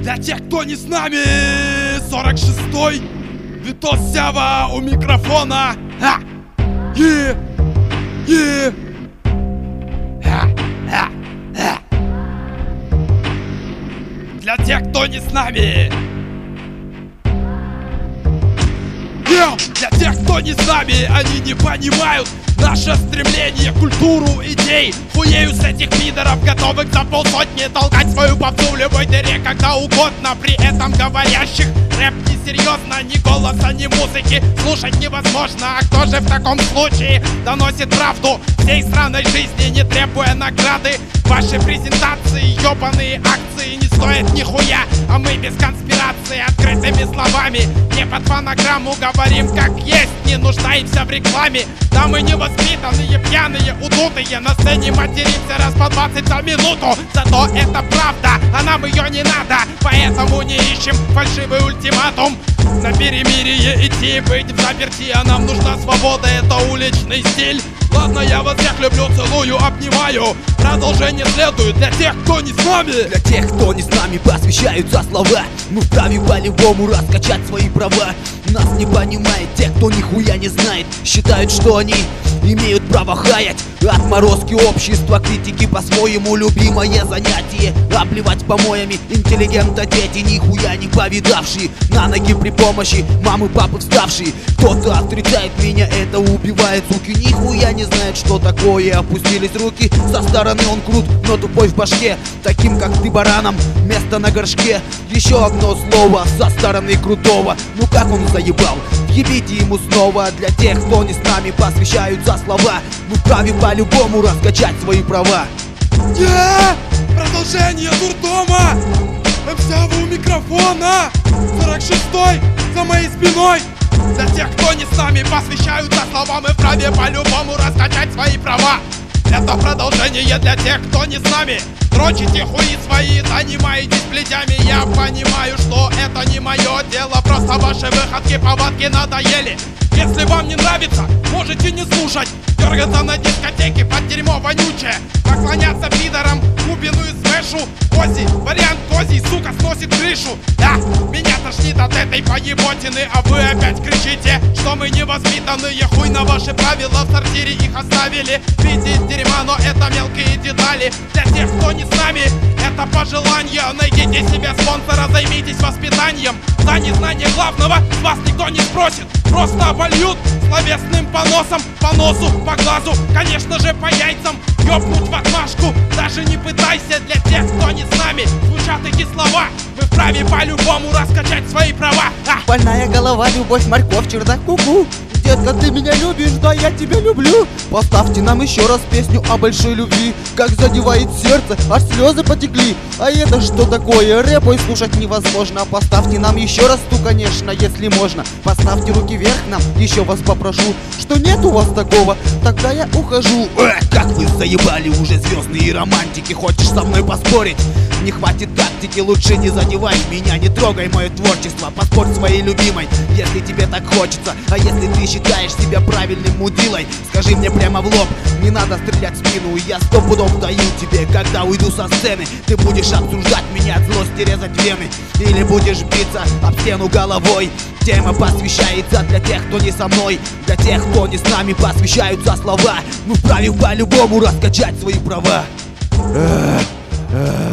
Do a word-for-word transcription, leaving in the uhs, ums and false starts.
Для тех, кто не с нами, сорок шестой Витос Сява у микрофона. Ха! Е! Е! Ха! Ха! Ха! Для тех, кто не с нами. Е! Для тех, кто не с нами, они не понимают наше стремление, культуру, идей. Хуею с этих пидоров, готовых за полсотни толкать свою попсу в любой дыре, когда угодно. При этом говорящих рэп несерьезно, ни голоса, ни музыки слушать невозможно. А кто же в таком случае доносит правду всей сраной жизни, не требуя награды? Ваши презентации, ёбаные акции не стоят нихуя, а мы без конспирации, открытыми словами, не под фонограмму говорим как есть, не нуждаемся в рекламе. Да мы не воспитанные, пьяные, удутые, на сцене материмся раз по двадцать за минуту. Зато это правда, а нам ее не надо, поэтому не ищем фальшивый ультиматум. На перемирие идти, быть в заперти, а нам нужна свобода, это уличный стиль. Ладно, я вас всех люблю, целую, обнимаю. Продолжение следует для тех, кто не с нами. Для тех, кто не с нами, посвящаются слова. Мы вправе по-любому раскачать свои права. Нас не понимает те, кто нихуя не знает. Считают, что они имеют право хаять. Отморозки общества, критики по-своему любимое занятие. Обливать помоями интеллигента дети, нихуя не повидавшие, на ноги при помощи мамы, папы вставшие. Кто-то отрицает меня, это убивает, суки. Нихуя не знает, что такое. Опустились руки, со стороны он крут, но тупой в башке. Таким как ты бараном, место на горшке. Еще одно слово со стороны крутого. Ну как он заебал, въебите ему снова. Для тех, кто не с нами, посвящаются слова. Мы вправе по-любому раскачать свои права. Yeah! Продолжение дурдома. Сява у микрофона. Сорок шестой за моей спиной. Для тех, кто не с нами, посвящаются слова. Мы вправе по-любому раскачать свои права. Это продолжение для тех, кто не с нами. Дрочите хуи свои, занимаетесь плетями. Я понимаю, что это не мое дело. Просто ваши выходки, повадки надоели. Если вам не нравится, можете не слушать. Дергаться на дискотеке под дерьмо вонючее. Поклоняться пидорам, Кубину и Смешу. Ози, вариант козий, сука, сносит крышу. Да, меня тошнит от этой поеботины. А вы опять кричите, что мы невоспитанные. Хуй на ваши правила, в сортире их оставили. Видеть дерьма, но это мелкие детали. Для тех, кто не с нами, это пожелание. Найдите себе спонсора, займитесь воспитанием. За незнание главного с вас никто не спросит. Просто обольют словесным поносом. По носу, по глазу, конечно же по яйцам. Ёбнуть в отмашку, даже не пытайся. Для тех, кто не с нами, звучат эти слова. Вы вправе по-любому раскачать свои права. а! Больная голова, любовь, морковь, чердак, ку-ку. Детка, ты меня любишь, да я тебя люблю. Поставьте нам еще раз песню о большой любви. Как задевает сердце, аж слезы потекли. А это что такое? Рэпой слушать невозможно. Поставьте нам еще раз ту, конечно, если можно. Поставьте руки вверх нам, еще вас попрошу. Что нет у вас такого, тогда я ухожу. Эх, как вы заебали уже звездные романтики. Хочешь со мной поспорить? Не хватит тактики, лучше не задевай меня. Не трогай мое творчество, поспорь своей любимой, если тебе так хочется. А если ты считаешь себя правильным мудилой, скажи мне прямо в лоб, не надо стрелять в спину. Я сто пудов даю тебе, когда уйду со сцены. Ты будешь обсуждать меня, от злости резать вены. Или будешь биться об стену головой. Тема посвящается для тех, кто не со мной. Для тех, кто не с нами, посвящаются слова. Мы вправе по-любому раскачать свои права. Эх, эх.